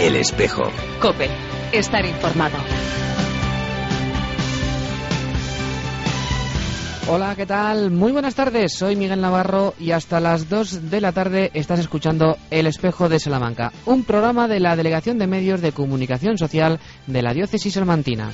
El Espejo. COPE. Estar informado. Hola, ¿qué tal? Muy buenas tardes, soy Miguel Navarro y hasta las 2 de la tarde estás escuchando El Espejo de Salamanca, un programa de la Delegación de Medios de Comunicación Social de la Diócesis salmantina.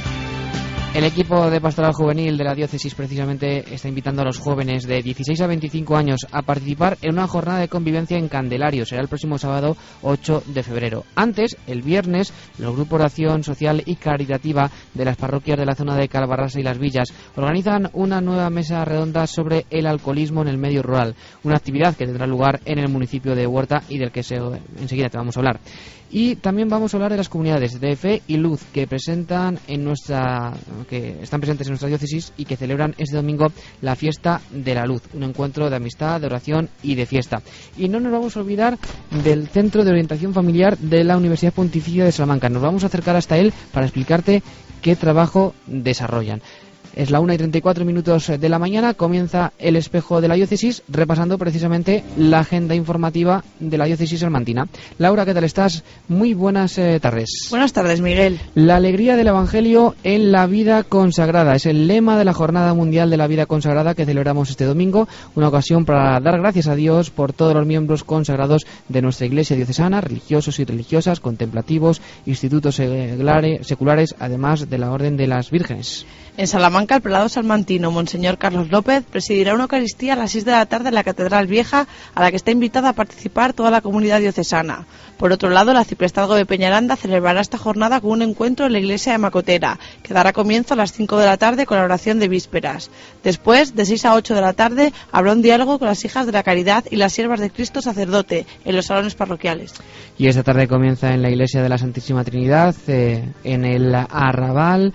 El equipo de Pastoral Juvenil de la Diócesis precisamente está invitando a los jóvenes de 16 a 25 años a participar en una jornada de convivencia en Candelario. Será el próximo sábado 8 de febrero. Antes, el viernes, los grupos de acción social y caritativa de las parroquias de la zona de Calvarrasa y Las Villas organizan una nueva mesa redonda sobre el alcoholismo en el medio rural. Una actividad que tendrá lugar en el municipio de Huerta y del que enseguida te vamos a hablar. Y también vamos a hablar de las comunidades de Fe y Luz que están presentes en nuestra diócesis y que celebran este domingo la Fiesta de la Luz, un encuentro de amistad, de oración y de fiesta. Y no nos vamos a olvidar del Centro de Orientación Familiar de la Universidad Pontificia de Salamanca. Nos vamos a acercar hasta él para explicarte qué trabajo desarrollan. Es la 1:34 de la mañana, comienza El Espejo de la Diócesis, repasando precisamente la agenda informativa de la Diócesis salmantina. Laura, ¿qué tal estás? Muy buenas tardes. Buenas tardes, Miguel. La alegría del Evangelio en la vida consagrada es el lema de la Jornada Mundial de la Vida Consagrada que celebramos este domingo, una ocasión para dar gracias a Dios por todos los miembros consagrados de nuestra Iglesia diocesana, religiosos y religiosas, contemplativos, institutos seculares, además de la Orden de las Vírgenes. En Salamanca, el prelado salmantino, Monseñor Carlos López, presidirá una Eucaristía a las 6 de la tarde en la Catedral Vieja, a la que está invitada a participar toda la comunidad diocesana. Por otro lado, el arciprestazgo de Peñaranda celebrará esta jornada con un encuentro en la iglesia de Macotera, que dará comienzo a las 5 de la tarde con la oración de vísperas. Después, de 6 a 8 de la tarde, habrá un diálogo con las hijas de la Caridad y las siervas de Cristo sacerdote en los salones parroquiales. Y esta tarde comienza en la iglesia de la Santísima Trinidad, en el Arrabal,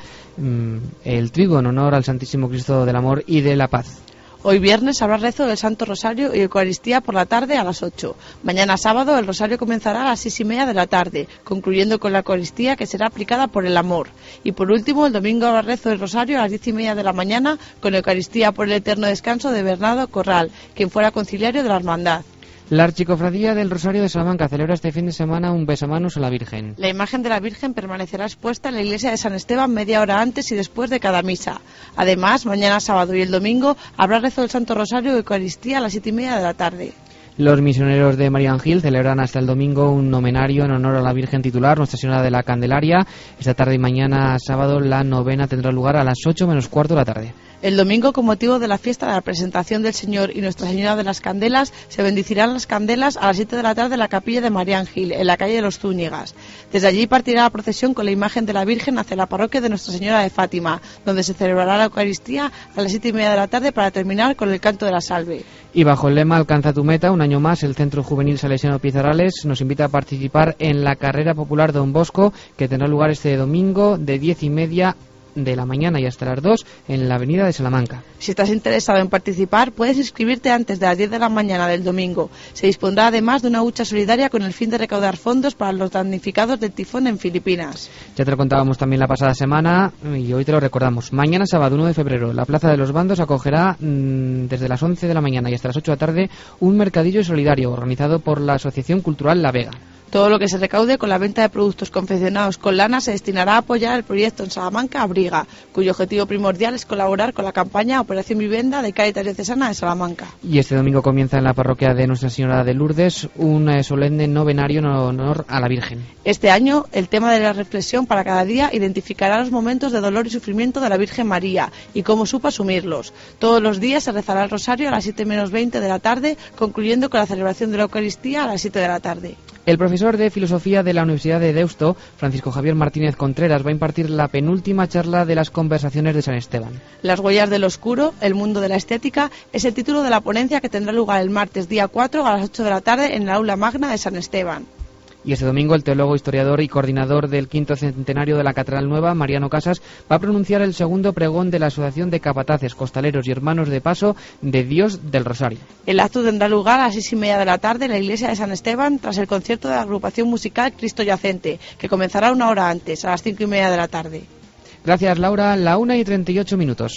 el trigo en honor al Santísimo Cristo del Amor y de la Paz. Hoy viernes habrá rezo del Santo Rosario y Eucaristía por la tarde a las 8. Mañana sábado el Rosario comenzará a las 6:30 de la tarde, concluyendo con la Eucaristía que será aplicada por el amor. Y por último, el domingo habrá rezo del Rosario a las 10:30 de la mañana con Eucaristía por el eterno descanso de Bernardo Corral, quien fuera conciliario de la Hermandad. La Archicofradía del Rosario de Salamanca celebra este fin de semana un besamanos a la Virgen. La imagen de la Virgen permanecerá expuesta en la iglesia de San Esteban media hora antes y después de cada misa. Además, mañana sábado y el domingo habrá rezo del Santo Rosario y Eucaristía a las 7:30 de la tarde. Los misioneros de María Ángel celebran hasta el domingo un novenario en honor a la Virgen titular, Nuestra Señora de la Candelaria. Esta tarde y mañana sábado la novena tendrá lugar a las 8:15 de la tarde. El domingo, con motivo de la fiesta de la presentación del Señor y Nuestra Señora de las Candelas, se bendecirán las candelas a las 7 de la tarde en la capilla de María Ángel, en la calle de los Zúñigas. Desde allí partirá la procesión con la imagen de la Virgen hacia la parroquia de Nuestra Señora de Fátima, donde se celebrará la Eucaristía a las 7:30 de la tarde para terminar con el canto de la salve. Y bajo el lema Alcanza tu meta, un año más, el Centro Juvenil Salesiano Pizarrales nos invita a participar en la carrera popular Don Bosco, que tendrá lugar este domingo de 10:30 de la mañana y hasta las 2 en la avenida de Salamanca. Si estás interesado en participar, puedes inscribirte antes de las 10 de la mañana del domingo. Se dispondrá además de una hucha solidaria con el fin de recaudar fondos para los damnificados del tifón en Filipinas. Ya te lo contábamos también la pasada semana y hoy te lo recordamos. Mañana sábado 1 de febrero, la Plaza de los Bandos acogerá desde las 11 de la mañana y hasta las 8 de la tarde un mercadillo solidario organizado por la Asociación Cultural La Vega. Todo lo que se recaude con la venta de productos confeccionados con lana se destinará a apoyar el proyecto en Salamanca Abriga, cuyo objetivo primordial es colaborar con la campaña Operación Vivenda de Cáritas Diocesana de Salamanca. Y este domingo comienza en la parroquia de Nuestra Señora de Lourdes un solemne novenario en honor a la Virgen. Este año, el tema de la reflexión para cada día identificará los momentos de dolor y sufrimiento de la Virgen María y cómo supo asumirlos. Todos los días se rezará el rosario a las 7:20 de la tarde, concluyendo con la celebración de la Eucaristía a las 7 de la tarde. El profesor de Filosofía de la Universidad de Deusto, Francisco Javier Martínez Contreras, va a impartir la penúltima charla de las conversaciones de San Esteban. Las huellas del oscuro, el mundo de la estética, es el título de la ponencia que tendrá lugar el martes día 4 a las 8 de la tarde en el aula magna de San Esteban. Y este domingo el teólogo, historiador y coordinador del 5º centenario de la Catedral Nueva, Mariano Casas, va a pronunciar el segundo pregón de la Asociación de Capataces, Costaleros y Hermanos de Paso de Dios del Rosario. El acto tendrá lugar a las 6:30 de la tarde en la iglesia de San Esteban tras el concierto de la agrupación musical Cristo Yacente, que comenzará una hora antes, a las 5:30 de la tarde. Gracias, Laura. La 1:38.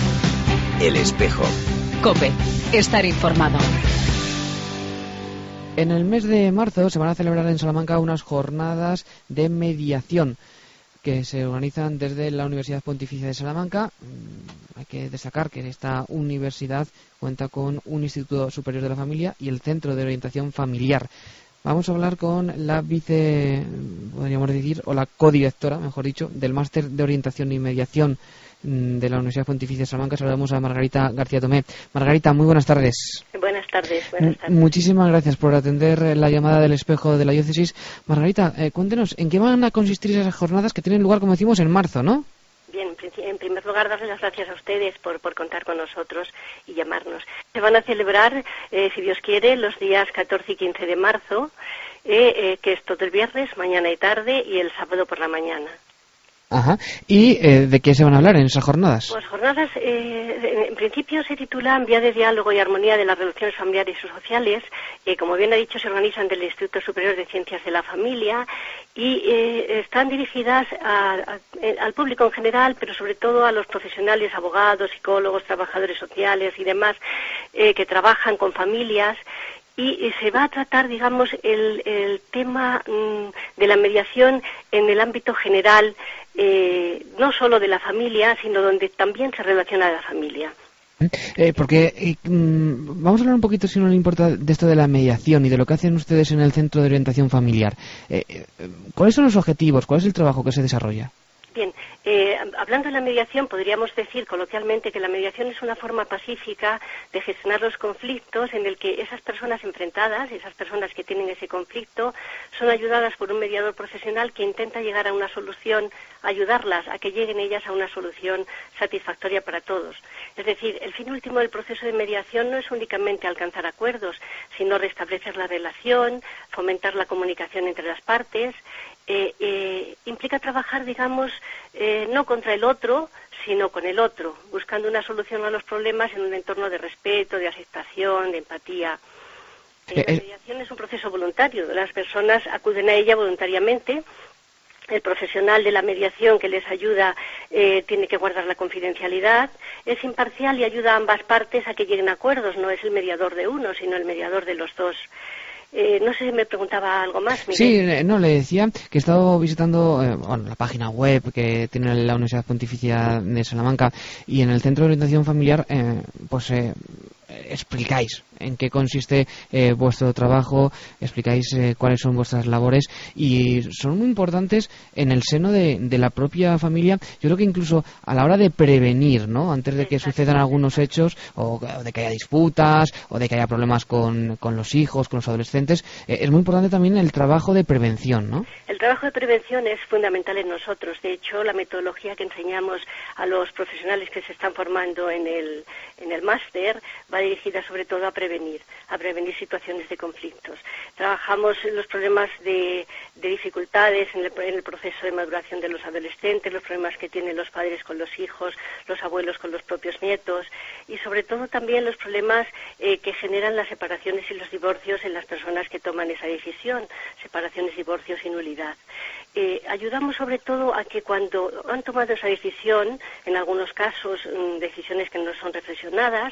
El Espejo. COPE. Estar informado. En el mes de marzo se van a celebrar en Salamanca unas jornadas de mediación que se organizan desde la Universidad Pontificia de Salamanca. Hay que destacar que esta universidad cuenta con un Instituto Superior de la Familia y el Centro de Orientación Familiar. Vamos a hablar con la podríamos decir, o la codirectora, mejor dicho, del Máster de Orientación y Mediación de la Universidad Pontificia de Salamanca. Saludamos a Margarita García Tomé. Margarita, muy buenas tardes. Buenas tardes. Muchísimas gracias por atender la llamada del Espejo de la Diócesis. Margarita, cuéntenos, ¿en qué van a consistir esas jornadas que tienen lugar, como decimos, en marzo, no? Bien, en primer lugar, darles las gracias a ustedes por contar con nosotros y llamarnos. Se van a celebrar, si Dios quiere, los días 14 y 15 de marzo, que es todo el viernes, mañana y tarde, y el sábado por la mañana. Ajá. ¿Y de qué se van a hablar en esas jornadas? Pues jornadas, en principio se titulan Vía de Diálogo y Armonía de las Relaciones Familiares y Sociales. Como bien ha dicho, se organizan del Instituto Superior de Ciencias de la Familia y están dirigidas al público en general, pero sobre todo a los profesionales, abogados, psicólogos, trabajadores sociales y demás que trabajan con familias. Y se va a tratar, digamos, el tema de la mediación en el ámbito general, no solo de la familia, sino donde también se relaciona la familia. Porque vamos a hablar un poquito, si no le importa, de esto de la mediación y de lo que hacen ustedes en el Centro de Orientación Familiar. ¿Cuáles son los objetivos? ¿Cuál es el trabajo que se desarrolla? Bien, hablando de la mediación, podríamos decir coloquialmente que la mediación es una forma pacífica de gestionar los conflictos en el que esas personas enfrentadas, esas personas que tienen ese conflicto, son ayudadas por un mediador profesional que intenta llegar a una solución, ayudarlas a que lleguen ellas a una solución satisfactoria para todos. Es decir, el fin último del proceso de mediación no es únicamente alcanzar acuerdos, sino restablecer la relación, fomentar la comunicación entre las partes. Implica trabajar, digamos, no contra el otro, sino con el otro, buscando una solución a los problemas en un entorno de respeto, de aceptación, de empatía. La mediación es un proceso voluntario, las personas acuden a ella voluntariamente. El profesional de la mediación que les ayuda tiene que guardar la confidencialidad, es imparcial y ayuda a ambas partes a que lleguen a acuerdos, no es el mediador de uno, sino el mediador de los dos. No sé si me preguntaba algo más, Miguel. Sí, no, le decía que he estado visitando la página web que tiene la Universidad Pontificia de Salamanca y en el Centro de Orientación Familiar explicáis en qué consiste vuestro trabajo, explicáis cuáles son vuestras labores y son muy importantes en el seno de la propia familia. Yo creo que incluso a la hora de prevenir, ¿no? Antes de que sucedan algunos hechos o de que haya disputas o de que haya problemas con los hijos, con los adolescentes, es muy importante también el trabajo de prevención, ¿no? El trabajo de prevención es fundamental en nosotros. De hecho, la metodología que enseñamos a los profesionales que se están formando en el máster va dirigida sobre todo a prevenir situaciones de conflictos. Trabajamos los problemas de dificultades en el proceso de maduración de los adolescentes, los problemas que tienen los padres con los hijos, los abuelos con los propios nietos y sobre todo también los problemas que generan las separaciones y los divorcios en las personas que toman esa decisión, separaciones, divorcios y nulidad. Ayudamos sobre todo a que cuando han tomado esa decisión, en algunos casos decisiones que no son reflexionadas,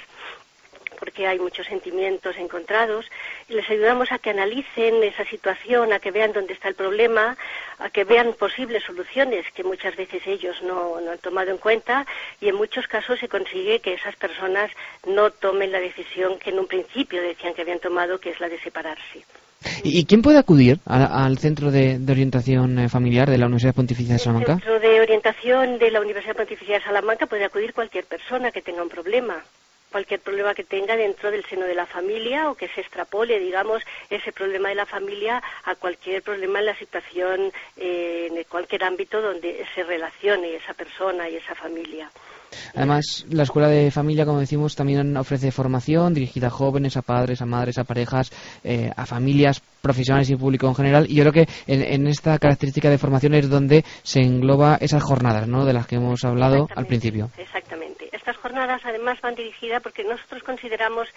porque hay muchos sentimientos encontrados, y les ayudamos a que analicen esa situación, a que vean dónde está el problema, a que vean posibles soluciones que muchas veces ellos no han tomado en cuenta y en muchos casos se consigue que esas personas no tomen la decisión que en un principio decían que habían tomado, que es la de separarse. ¿Y quién puede acudir al Centro de Orientación Familiar de la Universidad Pontificia de Salamanca? El Centro de Orientación de la Universidad Pontificia de Salamanca puede acudir cualquier persona que tenga un problema. Cualquier problema que tenga dentro del seno de la familia o que se extrapole, digamos, ese problema de la familia a cualquier problema en la situación, en cualquier ámbito donde se relacione esa persona y esa familia. Además, la Escuela de Familia, como decimos, también ofrece formación dirigida a jóvenes, a padres, a madres, a parejas, a familias, profesionales y público en general. Y yo creo que en esta característica de formación es donde se engloba esas jornadas, ¿no?, de las que hemos hablado al principio. Exactamente. Estas jornadas además van dirigidas porque nosotros consideramos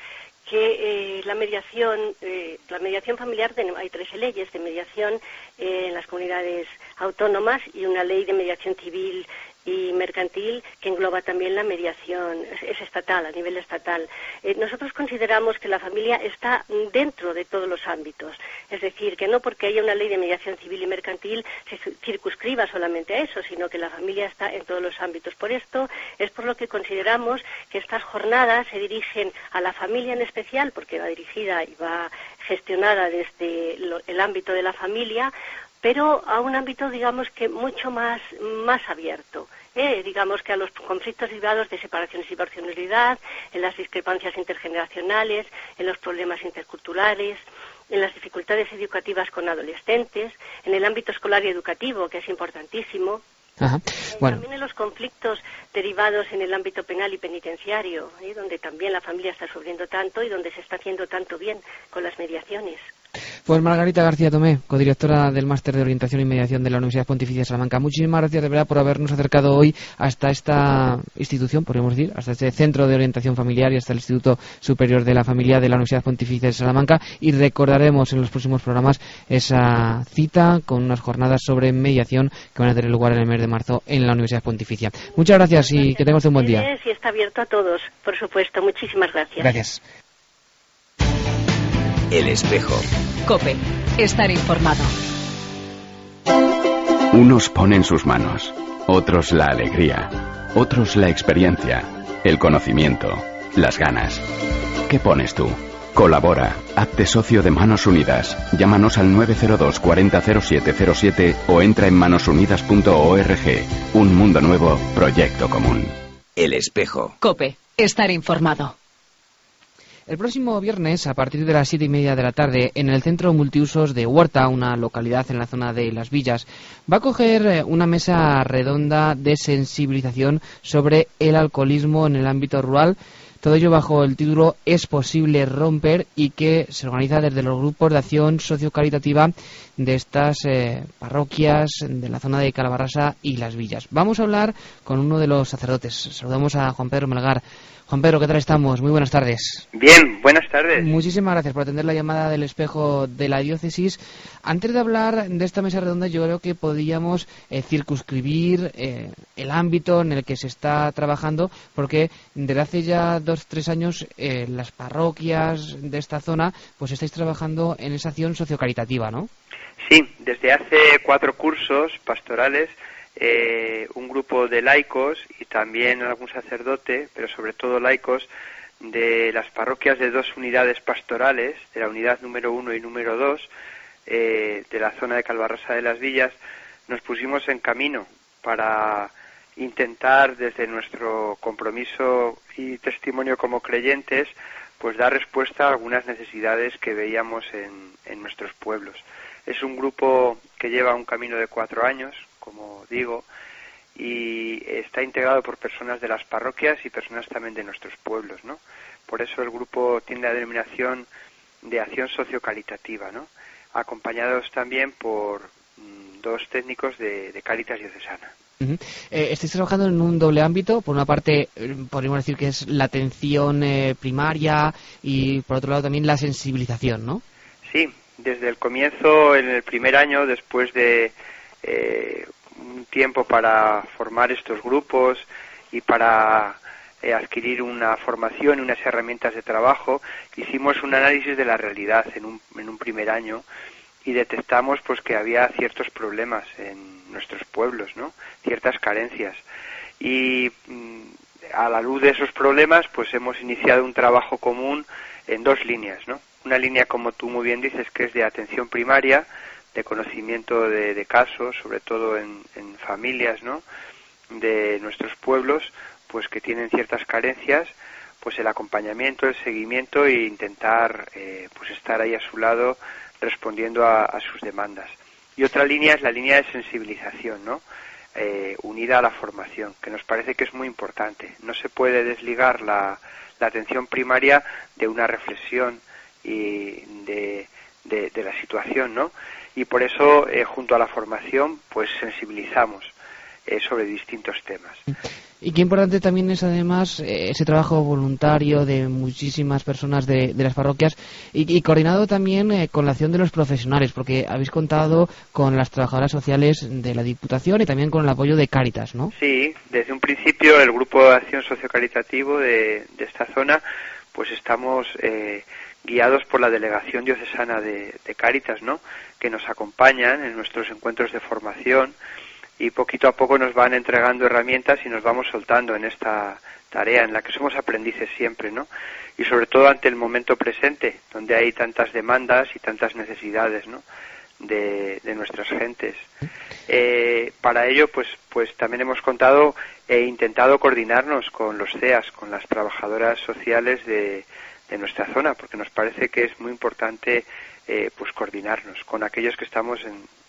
que la mediación familiar, hay 13 leyes de mediación en las comunidades autónomas y una ley de mediación civil y mercantil, que engloba también la mediación, es estatal, a nivel estatal. Nosotros consideramos que la familia está dentro de todos los ámbitos, es decir, que no porque haya una ley de mediación civil y mercantil se circunscriba solamente a eso, sino que la familia está en todos los ámbitos. Por esto es por lo que consideramos que estas jornadas se dirigen a la familia en especial, porque va dirigida y va gestionada desde el ámbito de la familia, pero a un ámbito, digamos, que mucho más abierto. Digamos que a los conflictos derivados de separación y divorciabilidad, en las discrepancias intergeneracionales, en los problemas interculturales, en las dificultades educativas con adolescentes, en el ámbito escolar y educativo, que es importantísimo. Ajá. Bueno. También en los conflictos derivados en el ámbito penal y penitenciario, donde también la familia está sufriendo tanto y donde se está haciendo tanto bien con las mediaciones. Pues Margarita García Tomé, codirectora del Máster de Orientación y Mediación de la Universidad Pontificia de Salamanca, muchísimas gracias de verdad por habernos acercado hoy hasta esta institución, podríamos decir, hasta este Centro de Orientación Familiar y hasta el Instituto Superior de la Familia de la Universidad Pontificia de Salamanca, y recordaremos en los próximos programas esa cita con unas jornadas sobre mediación que van a tener lugar en el mes de marzo en la Universidad Pontificia. Muchas gracias y que tengas un buen día. Sí, está abierto a todos, por supuesto. Muchísimas gracias. Gracias. El espejo. COPE. Estar informado. Unos ponen sus manos, otros la alegría, otros la experiencia, el conocimiento, las ganas. ¿Qué pones tú? Colabora, hazte socio de Manos Unidas. Llámanos al 902 40 0707 o entra en manosunidas.org. Un mundo nuevo, proyecto común. El espejo. COPE. Estar informado. El próximo viernes, a partir de las 7:30 de la tarde, en el Centro Multiusos de Huerta, una localidad en la zona de Las Villas, va a coger una mesa redonda de sensibilización sobre el alcoholismo en el ámbito rural. Todo ello bajo el título "Es posible romper", y que se organiza desde los grupos de acción sociocaritativa de estas parroquias de la zona de Calabarrasa y Las Villas. Vamos a hablar con uno de los sacerdotes. Saludamos a Juan Pedro Melgar. Juan Pedro, ¿qué tal estamos? Muy buenas tardes. Bien, buenas tardes. Muchísimas gracias por atender la llamada del espejo de la diócesis. Antes de hablar de esta mesa redonda, yo creo que podríamos circunscribir el ámbito en el que se está trabajando, porque desde hace ya 2-3 años las parroquias de esta zona pues estáis trabajando en esa acción sociocaritativa, ¿no? Sí, desde hace 4 cursos pastorales, un grupo de laicos y también algún sacerdote, pero sobre todo laicos, de las parroquias de 2 unidades pastorales, de la unidad número 1 y número 2, de la zona de Calabarrasa de las Villas, nos pusimos en camino para intentar, desde nuestro compromiso y testimonio como creyentes, pues dar respuesta a algunas necesidades que veíamos en nuestros pueblos. Es un grupo que lleva un camino de 4 años, como digo, y está integrado por personas de las parroquias y personas también de nuestros pueblos, ¿no? Por eso el grupo tiene la denominación de acción sociocaritativa, ¿no? Acompañados también por 2 técnicos de Cáritas Diocesana. Uh-huh. Estáis trabajando en un doble ámbito. Por una parte, podríamos decir que es la atención primaria, y por otro lado también la sensibilización, ¿no? Sí, desde el comienzo, en el primer año, después de un tiempo para formar estos grupos y para adquirir una formación y unas herramientas de trabajo, hicimos un análisis de la realidad en un primer año y detectamos pues que había ciertos problemas en nuestros pueblos, ¿no? Ciertas carencias, y a la luz de esos problemas pues hemos iniciado un trabajo común en 2 líneas, ¿no? Una línea, como tú muy bien dices, que es de atención primaria, de conocimiento de casos, sobre todo en familias, ¿no?, de nuestros pueblos, pues que tienen ciertas carencias, pues el acompañamiento, el seguimiento e intentar pues estar ahí a su lado respondiendo a sus demandas. Y otra línea es la línea de sensibilización, ¿no?, unida a la formación, que nos parece que es muy importante. No se puede desligar la atención primaria de una reflexión y de la situación, ¿no? Y por eso, junto a la formación, pues sensibilizamos. sobre distintos temas. Y qué importante también es además ese trabajo voluntario de muchísimas personas de las parroquias y coordinado también con la acción de los profesionales, porque habéis contado con las trabajadoras sociales de la Diputación y también con el apoyo de Cáritas, ¿no? Sí, desde un principio el Grupo de Acción Sociocaritativo de esta zona, pues estamos guiados por la Delegación Diocesana de Cáritas, ¿no?, que nos acompañan en nuestros encuentros de formación y poquito a poco nos van entregando herramientas y nos vamos soltando en esta tarea en la que somos aprendices siempre, ¿no? Y sobre todo ante el momento presente, donde hay tantas demandas y tantas necesidades, ¿no?, de nuestras gentes. Para ello, pues también hemos contado e intentado coordinarnos con los CEAS, con las trabajadoras sociales de nuestra zona, porque nos parece que es muy importante pues coordinarnos con aquellos que estamos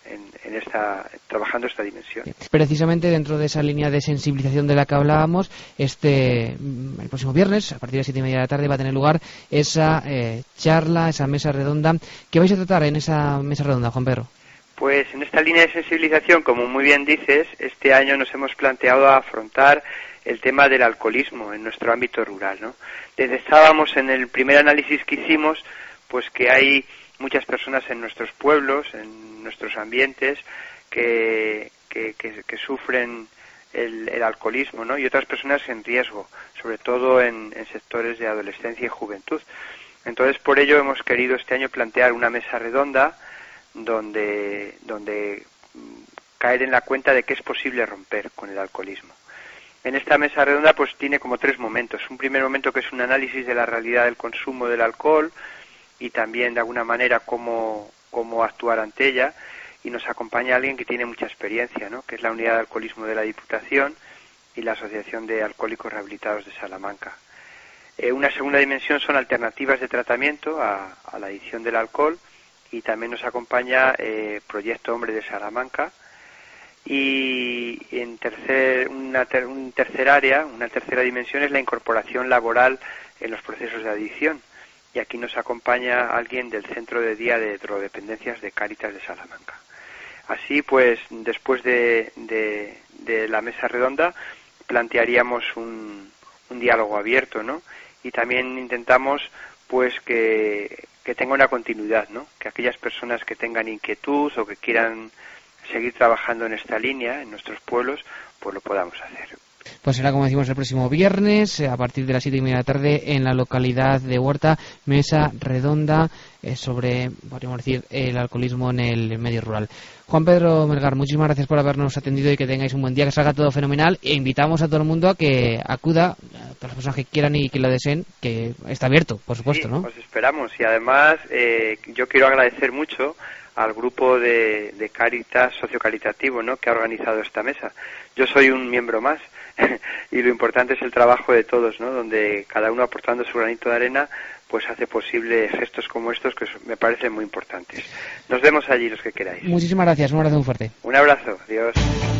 trabajando esta dimensión. Precisamente dentro de esa línea de sensibilización de la que hablábamos, el próximo viernes, a partir de las 7:30 de la tarde, va a tener lugar esa charla, esa mesa redonda. ¿Qué vais a tratar en esa mesa redonda, Juan Pedro? Pues en esta línea de sensibilización, como muy bien dices, este año nos hemos planteado afrontar el tema del alcoholismo en nuestro ámbito rural, ¿no? Detectábamos en el primer análisis que hicimos, pues que hay muchas personas en nuestros pueblos, en nuestros ambientes, que sufren el alcoholismo, ¿no?, y otras personas en riesgo, sobre todo en sectores de adolescencia y juventud. Entonces, por ello hemos querido este año plantear una mesa redonda donde caer en la cuenta de que es posible romper con el alcoholismo. En esta mesa redonda pues tiene como 3 momentos. Un primer momento que es un análisis de la realidad del consumo del alcohol y también de alguna manera cómo actuar ante ella, y nos acompaña alguien que tiene mucha experiencia, ¿no?, que es la Unidad de Alcoholismo de la Diputación y la Asociación de Alcohólicos Rehabilitados de Salamanca. Una segunda dimensión son alternativas de tratamiento a la adicción del alcohol, y también nos acompaña Proyecto Hombre de Salamanca. Y en una tercera dimensión es la incorporación laboral en los procesos de adicción, y aquí nos acompaña alguien del Centro de Día de Drogodependencias de Cáritas de Salamanca. Así pues, después de la mesa redonda plantearíamos un diálogo abierto, ¿no?, y también intentamos pues que tenga una continuidad, ¿no?, que aquellas personas que tengan inquietud o que quieran seguir trabajando en esta línea en nuestros pueblos, pues lo podamos hacer. Pues será, como decimos, el próximo viernes, a partir de las 7:30 de la tarde, en la localidad de Huerta, mesa redonda sobre, podríamos decir, el alcoholismo en el medio rural. Juan Pedro Melgar, muchísimas gracias por habernos atendido y que tengáis un buen día, que salga todo fenomenal, e invitamos a todo el mundo a que acuda, a todas las personas que quieran y que lo deseen, que está abierto, por supuesto, sí, ¿no? Os esperamos, y además yo quiero agradecer mucho al grupo de Cáritas sociocaritativo, ¿no?, que ha organizado esta mesa. Yo soy un miembro más y lo importante es el trabajo de todos, ¿no?, donde cada uno aportando su granito de arena pues hace posible gestos como estos que me parecen muy importantes. Nos vemos allí los que queráis. Muchísimas gracias, un abrazo muy fuerte. Un abrazo, adiós.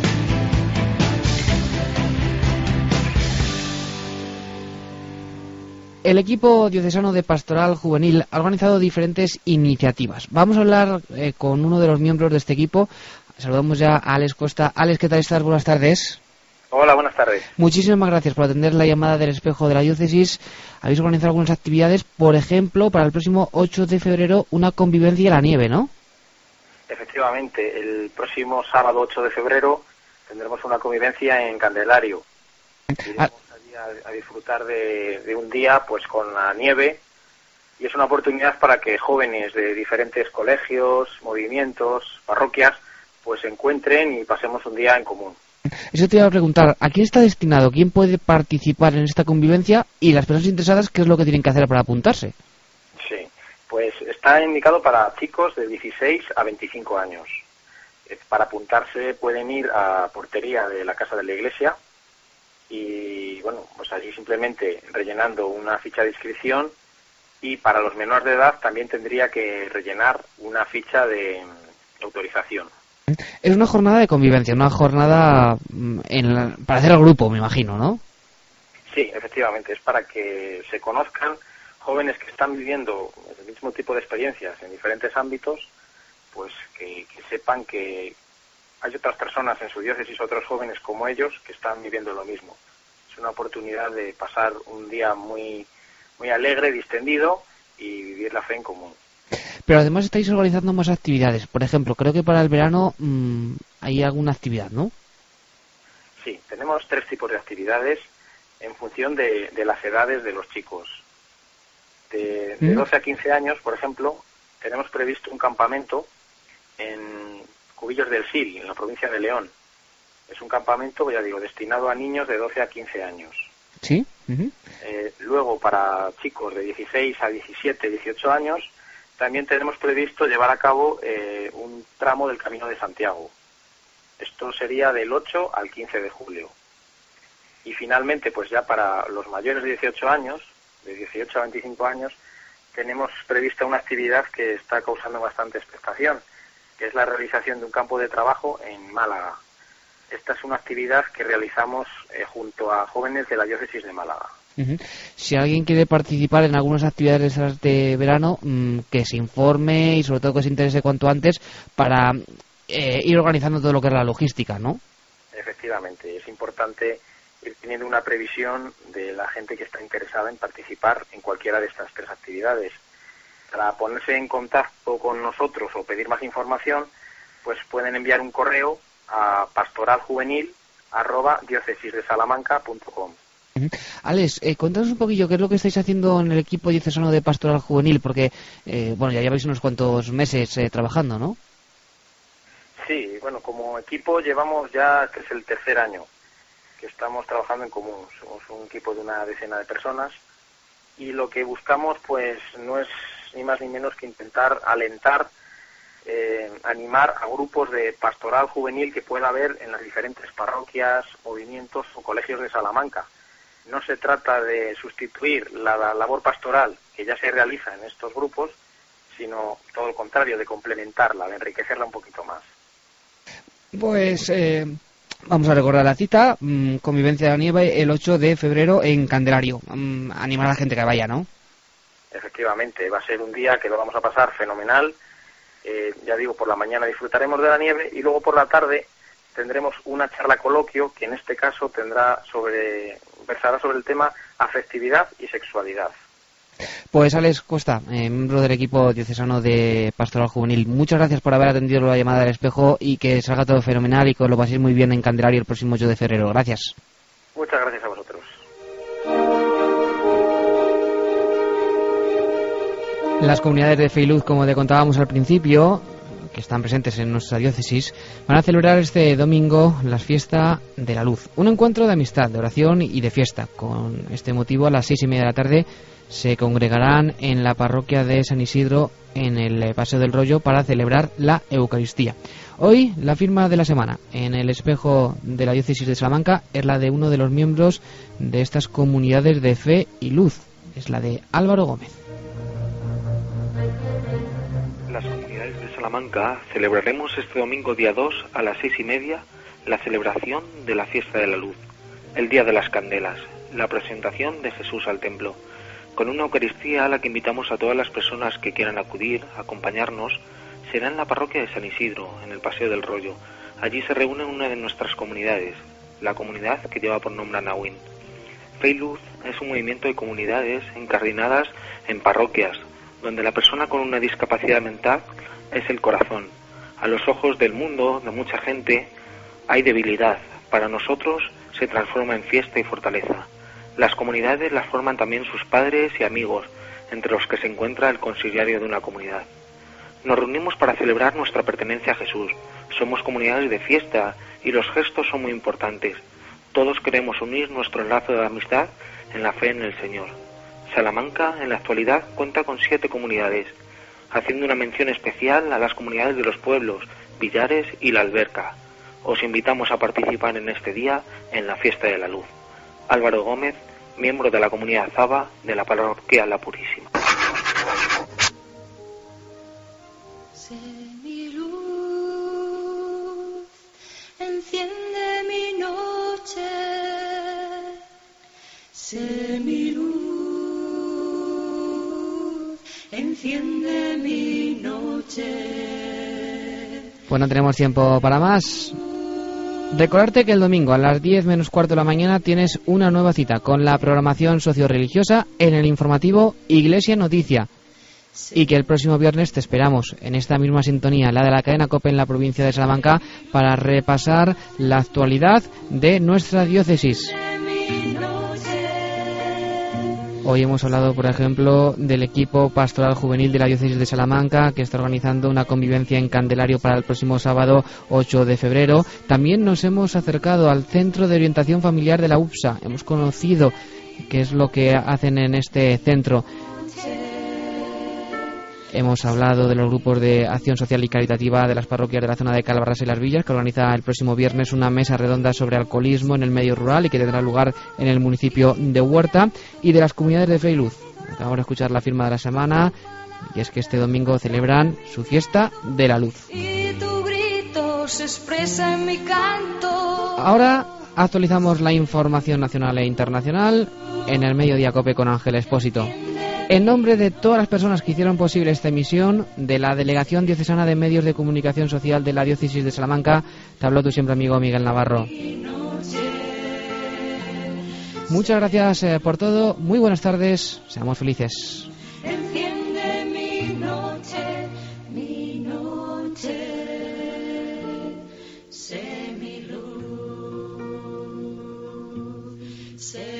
El equipo diocesano de Pastoral Juvenil ha organizado diferentes iniciativas. Vamos a hablar con uno de los miembros de este equipo. Saludamos ya a Alex Costa. Alex, ¿qué tal estás? Buenas tardes. Hola, buenas tardes. Muchísimas gracias por atender la llamada del Espejo de la Diócesis. Habéis organizado algunas actividades, por ejemplo, para el próximo 8 de febrero, una convivencia en la nieve, ¿no? Efectivamente, el próximo sábado 8 de febrero tendremos una convivencia en Candelario. Iremos allí a disfrutar de un día pues con la nieve, y es una oportunidad para que jóvenes de diferentes colegios, movimientos, parroquias, pues se encuentren y pasemos un día en común. Eso te iba a preguntar, ¿a quién está destinado? ¿Quién puede participar en esta convivencia? Y las personas interesadas, ¿qué es lo que tienen que hacer para apuntarse? Sí, pues está indicado para chicos de 16 a 25 años. Para apuntarse pueden ir a portería de la Casa de la Iglesia y, bueno, pues allí simplemente rellenando una ficha de inscripción, y para los menores de edad también tendría que rellenar una ficha de autorización. Es una jornada de convivencia, una jornada para hacer el grupo, me imagino, ¿no? Sí, efectivamente, es para que se conozcan jóvenes que están viviendo el mismo tipo de experiencias en diferentes ámbitos, pues que sepan que hay otras personas en su diócesis, otros jóvenes como ellos, que están viviendo lo mismo. Es una oportunidad de pasar un día muy, muy alegre, distendido y vivir la fe en común. Pero además estáis organizando más actividades. Por ejemplo, creo que para el verano hay alguna actividad, ¿no? Sí, tenemos 3 tipos de actividades en función de las edades de los chicos. De 12 a 15 años, por ejemplo, tenemos previsto un campamento en Cubillos del Sil, en la provincia de León. Es un campamento, ya digo, destinado a niños de 12 a 15 años. Sí. Luego, para chicos de 16 a 17, 18 años, también tenemos previsto llevar a cabo un tramo del Camino de Santiago. Esto sería del 8 al 15 de julio. Y finalmente, pues ya para los mayores de 18 años, de 18 a 25 años, tenemos prevista una actividad que está causando bastante expectación, que es la realización de un campo de trabajo en Málaga. Esta es una actividad que realizamos junto a jóvenes de la diócesis de Málaga. Si alguien quiere participar en algunas actividades de verano, que se informe y sobre todo que se interese cuanto antes para ir organizando todo lo que es la logística, ¿no? Efectivamente, es importante ir teniendo una previsión de la gente que está interesada en participar en cualquiera de estas 3 actividades. Para ponerse en contacto con nosotros o pedir más información, pues pueden enviar un correo a pastoraljuvenil@diocesisdesalamanca.com. Alex, cuéntanos un poquillo qué es lo que estáis haciendo en el equipo diocesano de Pastoral Juvenil, porque ya lleváis unos cuantos meses trabajando, ¿no? Sí, bueno, como equipo llevamos ya, este es el 3er año que estamos trabajando en común. Somos un equipo de una decena de personas y lo que buscamos pues no es ni más ni menos que intentar alentar, animar a grupos de pastoral juvenil que pueda haber en las diferentes parroquias, movimientos o colegios de Salamanca. No se trata de sustituir la labor pastoral que ya se realiza en estos grupos, sino todo lo contrario, de complementarla, de enriquecerla un poquito más. Pues vamos a recordar la cita, Convivencia de la Nieve, el 8 de febrero en Candelario. Animar a la gente que vaya, ¿no? Efectivamente, va a ser un día que lo vamos a pasar fenomenal. Ya digo, por la mañana disfrutaremos de la nieve y luego por la tarde tendremos una charla coloquio que en este caso versará sobre el tema afectividad y sexualidad. Pues Alex Costa, miembro del equipo diocesano de Pastoral Juvenil, muchas gracias por haber atendido la llamada del espejo y que salga todo fenomenal y que os lo paséis muy bien en Candelario el próximo 8 de febrero. Gracias. Muchas gracias a vosotros. Las comunidades de Fe y Luz, como te contábamos al principio, que están presentes en nuestra diócesis, van a celebrar este domingo la fiesta de la luz. Un encuentro de amistad, de oración y de fiesta. Con este motivo, a las 6:30 de la tarde se congregarán en la parroquia de San Isidro, en el Paseo del Rollo, para celebrar la Eucaristía. Hoy, la firma de la semana en el espejo de la diócesis de Salamanca es la de uno de los miembros de estas comunidades de Fe y Luz. Es la de Álvaro Gómez. Las comunidades de Salamanca celebraremos este domingo día 2 a las 6:30 la celebración de la fiesta de la luz, el día de las candelas, la presentación de Jesús al templo, con una Eucaristía a la que invitamos a todas las personas que quieran acudir, acompañarnos. Será en la parroquia de San Isidro, en el Paseo del Rollo. Allí se reúne una de nuestras comunidades, la comunidad que lleva por nombre Anahuín. Fe y Luz es un movimiento de comunidades encardinadas en parroquias, donde la persona con una discapacidad mental es el corazón. A los ojos del mundo, de mucha gente, hay debilidad. Para nosotros se transforma en fiesta y fortaleza. Las comunidades las forman también sus padres y amigos, entre los que se encuentra el consiliario de una comunidad. Nos reunimos para celebrar nuestra pertenencia a Jesús. Somos comunidades de fiesta y los gestos son muy importantes. Todos queremos unir nuestro lazo de amistad en la fe en el Señor. Salamanca, en la actualidad, cuenta con 7 comunidades, haciendo una mención especial a las comunidades de los pueblos, Villares y La Alberca. Os invitamos a participar en este día en la fiesta de la luz. Álvaro Gómez, miembro de la comunidad Zaba de la parroquia La Purísima. Sé mi luz, enciende mi noche. Sé mi luz, enciende mi noche. Pues no tenemos tiempo para más. Recordarte que el domingo a las 10 menos cuarto de la mañana tienes una nueva cita con la programación socio-religiosa en el informativo Iglesia Noticia. Y que el próximo viernes te esperamos en esta misma sintonía, la de la cadena COPE en la provincia de Salamanca, para repasar la actualidad de nuestra diócesis. Hoy hemos hablado, por ejemplo, del equipo pastoral juvenil de la diócesis de Salamanca, que está organizando una convivencia en Candelario para el próximo sábado 8 de febrero. También nos hemos acercado al Centro de Orientación Familiar de la UPSA. Hemos conocido qué es lo que hacen en este centro. Hemos hablado de los grupos de acción social y caritativa de las parroquias de la zona de Calvarras y Las Villas, que organiza el próximo viernes una mesa redonda sobre alcoholismo en el medio rural y que tendrá lugar en el municipio de Huerta, y de las comunidades de Fe y Luz. Acabamos de escuchar la firma de la semana, y es que este domingo celebran su fiesta de la luz. Y tu grito se expresa en mi canto. Ahora actualizamos la información nacional e internacional en el Mediodía COPE con Ángel Expósito. En nombre de todas las personas que hicieron posible esta emisión, de la Delegación Diocesana de Medios de Comunicación Social de la Diócesis de Salamanca, te habló tu siempre amigo Miguel Navarro. Muchas gracias por todo, muy buenas tardes, seamos felices. Enciende mi noche, sé mi luz, sé